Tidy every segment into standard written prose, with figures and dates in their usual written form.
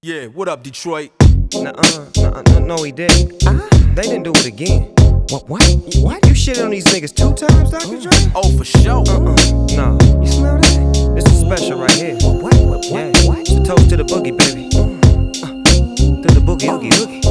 Yeah, what up, Detroit? No, he didn't. They didn't do it again. What? You shitted on these niggas 2 times, Dr. Dre? Oh, for sure. Nah. You smell that? This is special right here. What? Yeah. It's a toast to the boogie, baby. To the boogie, oogie.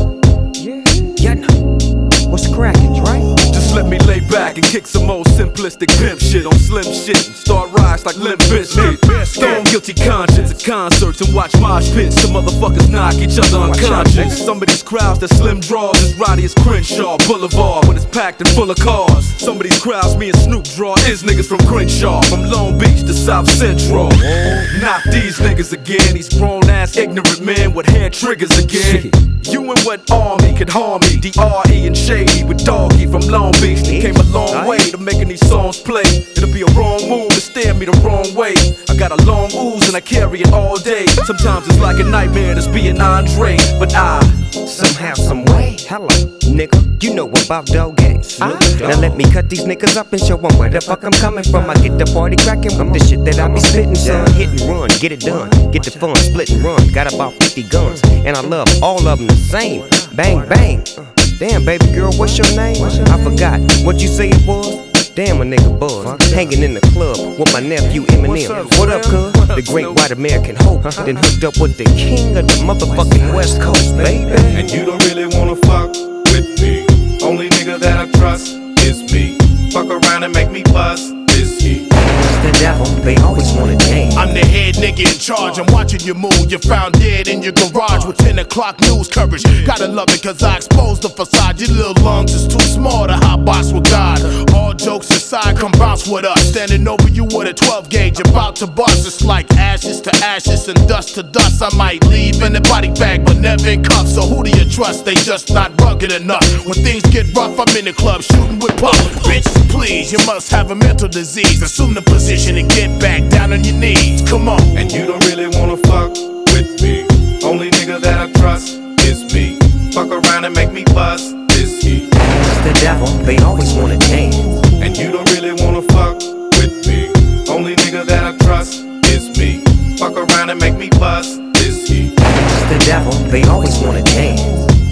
Yeah. What's crackin', Dre? Just let me lay back and kick some old simplistic pimp shit on slim shit and start rise like Limp Bizkit. Stone guilty conscience at concerts and watch mosh pits. Some motherfuckers knock each other unconscious. Some of these crowds that slim draws as rowdy as Crenshaw Boulevard when it's packed and full of cars. Some of these crowds me and Snoop draw is niggas from Crenshaw, from Long Beach to South Central. Not these niggas again, these grown ass ignorant men with hair triggers again. You and what army could harm me? D.R.E. and Shady with Doggy from Long Beach. They came a long way to making these songs play. It'll be a wrong move to steer me the wrong way. I got a long ooze and I carry it all day. Sometimes it's like a nightmare just being Andre, but I somehow, some way. Hello, nigga, you know about dog games. Now let me cut these niggas up and show them where the fuck I'm coming from. I get the party cracking with the shit that I be spitting, son. Hit and run, get it done. Get the fun, split and run. Got about 50 guns, and I love all of them the same. Bang, bang. Damn, baby girl, what's your name? I forgot what you say it was. Damn, a nigga buzz, hanging in the club with my nephew Eminem. What up, cuz? The great white American hope. Then hooked up with the king of the motherfucking West Coast, baby. And you don't really wanna fuck with me. Only nigga that I trust is me. Fuck around and make me bust this heat. The devil, they always wanna change. I'm the head nigga in charge, I'm watching you move. You're found dead in your garage with 10 o'clock news coverage. Gotta love it cause I exposed the facade. Your little lungs is too small to hot box with God. All jokes aside, come bounce with us. Standing over you with a 12 gauge, about to bust. It's like ashes to ashes and dust to dust. I might leave in a body bag, but never in cuffs. So who do you trust? They just not rugged enough. When things get rough, I'm in the club shooting with puff. Bitch, please, you must have a mental disease. Assume the position and get back down on your knees. Come on. And you don't really wanna fuck with me. Only nigga that I trust is me. Fuck around and make me bust this heat. The devil, they always wanna change. And you don't really wanna fuck with me. Only nigga that I trust is me. Fuck around and make me bust this heat. The devil, they always wanna change.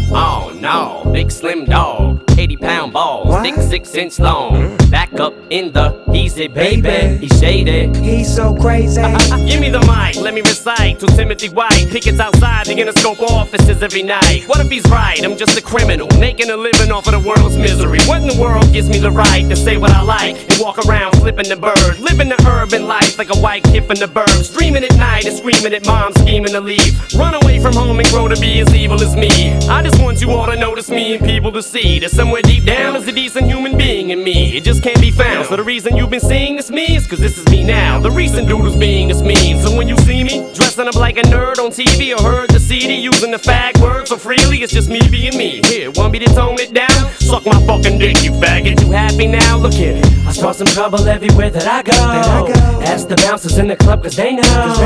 Oh no, big slim dog, 80-pound balls, thick 6-inch long. Back up in the easy, baby. He's shady. He's so crazy. Give me the mic, let me recite to Timothy White. Pickets outside the Interscope offices every night. What if he's right? I'm just a criminal, making a living off of the world's misery. What in the world gives me the right to say what I like and walk around flipping the bird, living the urban life like a white kid from the burbs, dreaming at night and screaming at mom, scheming to leave, run away from home and grow to be as evil as me. I just want you all to notice me and people to see that somewhere deep down is a decent human being in me. It just can't be found. So the reason you've been seeing this me is cause this is me now. The recent dude who's being this mean. So when you see me dressing up like a nerd on TV or heard the CD using the fag word so freely, it's just me being me. Here, want me to tone it down? Suck my fucking dick, you faggot. You happy now? Look here. I start some trouble everywhere that I go. Ask the bouncers in the club cause they know.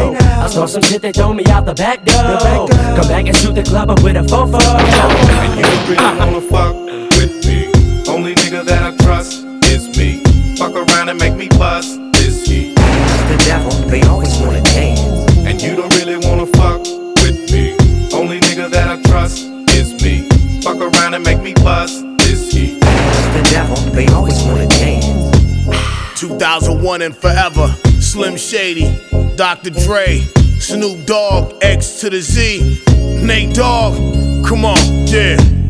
I start some shit they throw me out the back door. Come back and shoot the club up with a fofo. And you don't really wanna fuck with me. Only nigga that I trust is me. Fuck around and make me bust this heat. The devil, they always wanna change. And you don't really wanna fuck with me. Only nigga that I trust is me. Fuck around and make me bust this heat. The devil, they always wanna change. 2001 and forever. Slim Shady, Dr. Dre, Snoop Dogg, X to the Z, Nate Dogg. Come on, yeah.